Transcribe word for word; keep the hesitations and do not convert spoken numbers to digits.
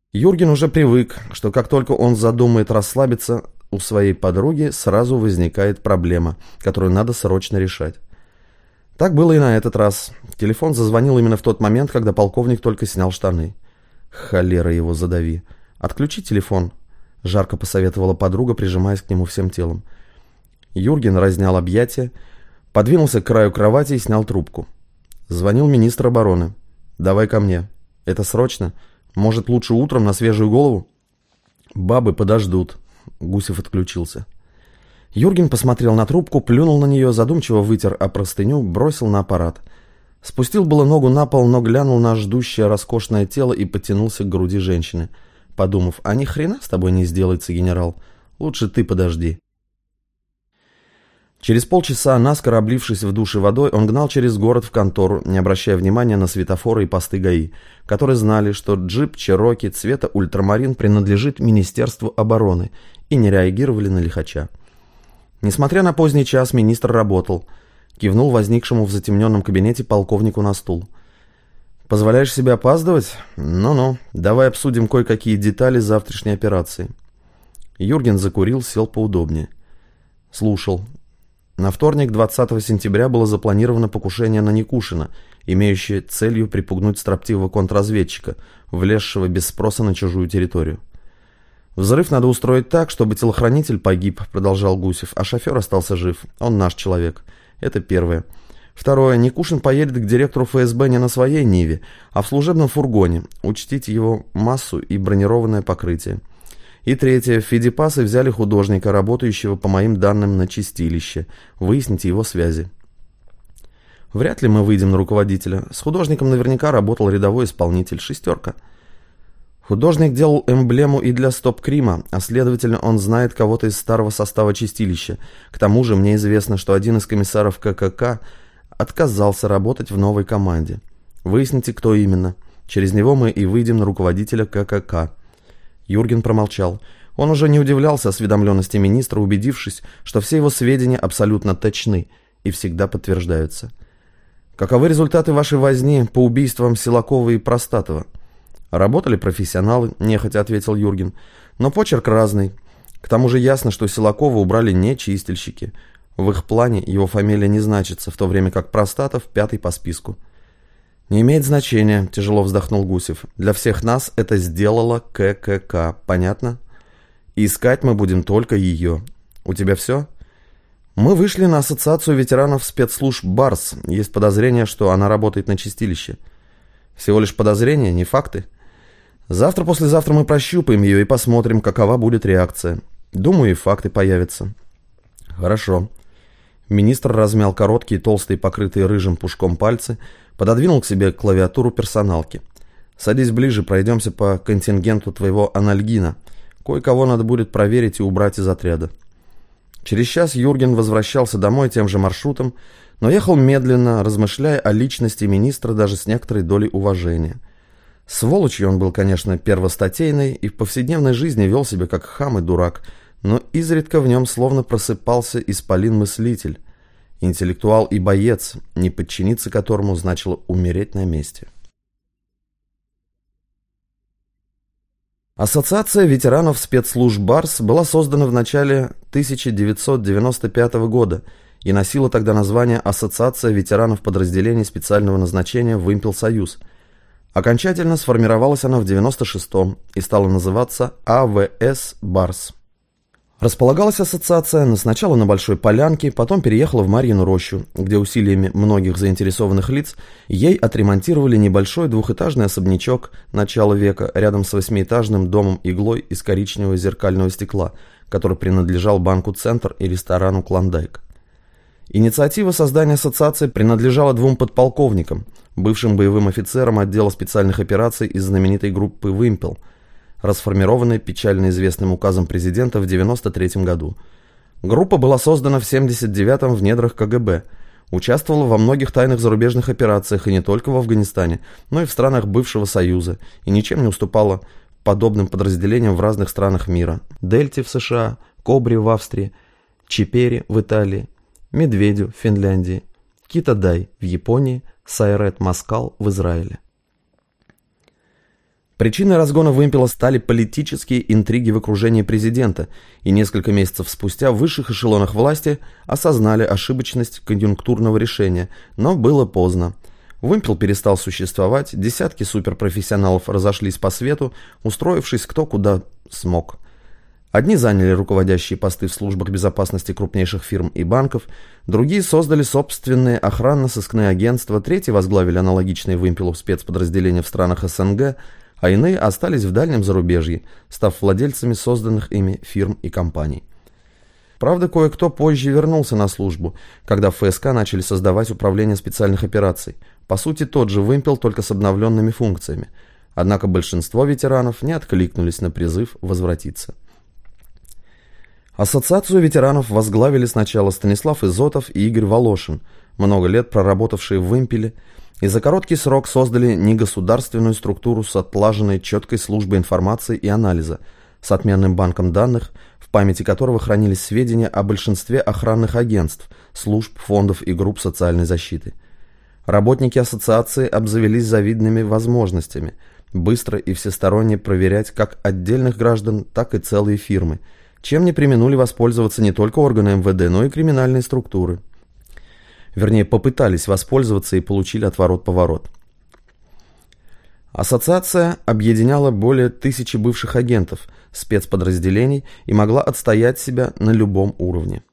Юрген уже привык, что как только он задумает расслабиться, у своей подруги сразу возникает проблема, которую надо срочно решать. Так было и на этот раз. Телефон зазвонил именно в тот момент, когда полковник только снял штаны. «Холера его задави! Отключи телефон!» — жарко посоветовала подруга, прижимаясь к нему всем телом. Юрген разнял объятия, подвинулся к краю кровати и снял трубку. Звонил министр обороны. «Давай ко мне. Это срочно? Может, лучше утром на свежую голову?» «Бабы подождут». Гусев отключился. Юрген посмотрел на трубку, плюнул на нее, задумчиво вытер о простыню, бросил на аппарат. Спустил было ногу на пол, но глянул на ждущее роскошное тело и потянулся к груди женщины, подумав: «А ни хрена с тобой не сделается, генерал. Лучше ты подожди». Через полчаса, наскоро облившись в душе водой, он гнал через город в контору, не обращая внимания на светофоры и посты ГАИ, которые знали, что джип Чероки цвета ультрамарин принадлежит Министерству обороны, и не реагировали на лихача. Несмотря на поздний час, министр работал. Кивнул возникшему в затемненном кабинете полковнику на стул. «Позволяешь себе опаздывать? Ну-ну, давай обсудим кое-какие детали завтрашней операции». Юрген закурил, сел поудобнее. Слушал. На вторник, двадцатого сентября, было запланировано покушение на Никушина, имеющее целью припугнуть строптивого контрразведчика, влезшего без спроса на чужую территорию. «Взрыв надо устроить так, чтобы телохранитель погиб», — продолжал Гусев, «а шофер остался жив. Он наш человек. Это первое. Второе. Никушин поедет к директору эф эс бэ не на своей Ниве, а в служебном фургоне. Учтите его массу и бронированное покрытие. И третье. В Фидипасы взяли художника, работающего, по моим данным, на чистилище. Выясните его связи». «Вряд ли мы выйдем на руководителя. С художником наверняка работал рядовой исполнитель. Шестерка». «Художник делал эмблему и для Стоп-Крима, а следовательно, он знает кого-то из старого состава чистилища. К тому же мне известно, что один из комиссаров ка ка ка отказался работать в новой команде. Выясните, кто именно. Через него мы и выйдем на руководителя ка ка ка». Юрген промолчал. Он уже не удивлялся осведомленности министра, убедившись, что все его сведения абсолютно точны и всегда подтверждаются. «Каковы результаты вашей возни по убийствам Силакова и Простатова?» «Работали профессионалы», — нехотя ответил Юрген. «Но почерк разный. К тому же ясно, что Силакова убрали не чистильщики. В их плане его фамилия не значится, в то время как Простатов пятый по списку». «Не имеет значения», — тяжело вздохнул Гусев. «Для всех нас это сделала ка ка ка. Понятно? И искать мы будем только ее. У тебя все?» «Мы вышли на ассоциацию ветеранов спецслужб БАРС. Есть подозрение, что она работает на чистилище». «Всего лишь подозрения, не факты?» «Завтра-послезавтра мы прощупаем ее и посмотрим, какова будет реакция. Думаю, и факты появятся». «Хорошо». Министр размял короткие, толстые, покрытые рыжим пушком пальцы, пододвинул к себе клавиатуру персоналки. «Садись ближе, пройдемся по контингенту твоего анальгина. Кое-кого надо будет проверить и убрать из отряда». Через час Юрген возвращался домой тем же маршрутом, но ехал медленно, размышляя о личности министра даже с некоторой долей уважения. Сволочью он был, конечно, первостатейный и в повседневной жизни вел себя как хам и дурак, но изредка в нем словно просыпался исполин-мыслитель, интеллектуал и боец, не подчиниться которому значило умереть на месте. Ассоциация ветеранов спецслужб БАРС была создана в начале тысяча девятьсот девяносто пятого года и носила тогда название «Ассоциация ветеранов подразделений специального назначения Вымпелсоюз». Окончательно сформировалась она в девяносто шестом и стала называться а вэ эс БАРС. Располагалась ассоциация сначала на Большой Полянке, потом переехала в Марьину рощу, где усилиями многих заинтересованных лиц ей отремонтировали небольшой двухэтажный особнячок начала века рядом с восьмиэтажным домом-иглой из коричневого зеркального стекла, который принадлежал банку «Центр» и ресторану «Клондайк». Инициатива создания ассоциации принадлежала двум подполковникам, бывшим боевым офицерам отдела специальных операций из знаменитой группы «Вымпел», расформированной печально известным указом президента в девяносто третьем году. Группа была создана в семьдесят девятом в недрах ка гэ бэ, участвовала во многих тайных зарубежных операциях и не только в Афганистане, но и в странах бывшего Союза, и ничем не уступала подобным подразделениям в разных странах мира: Дельте в США, Кобре в Австрии, Чипере в Италии, Медведю в Финляндии, Кита-Дай в Японии, Сайрет Маскал в Израиле. Причиной разгона вымпела стали политические интриги в окружении президента, и несколько месяцев спустя в высших эшелонах власти осознали ошибочность конъюнктурного решения, но было поздно. Вымпел перестал существовать, десятки суперпрофессионалов разошлись по свету, устроившись кто куда смог. Одни заняли руководящие посты в службах безопасности крупнейших фирм и банков, другие создали собственные охранно-сыскные агентства, третьи возглавили аналогичные вымпелу спецподразделения в странах СНГ, а иные остались в дальнем зарубежье, став владельцами созданных ими фирм и компаний. Правда, кое-кто позже вернулся на службу, когда в ФСК начали создавать управление специальных операций. По сути, тот же вымпел, только с обновленными функциями. Однако большинство ветеранов не откликнулись на призыв возвратиться. Ассоциацию ветеранов возглавили сначала Станислав Изотов и Игорь Волошин, много лет проработавшие в вымпеле, и за короткий срок создали негосударственную структуру с отлаженной четкой службой информации и анализа, с отменным банком данных, в памяти которого хранились сведения о большинстве охранных агентств, служб, фондов и групп социальной защиты. Работники ассоциации обзавелись завидными возможностями быстро и всесторонне проверять как отдельных граждан, так и целые фирмы, чем не преминули воспользоваться не только органы эм вэ дэ, но и криминальные структуры. Вернее, попытались воспользоваться и получили отворот-поворот. Ассоциация объединяла более тысячи бывших агентов, спецподразделений и могла отстоять себя на любом уровне.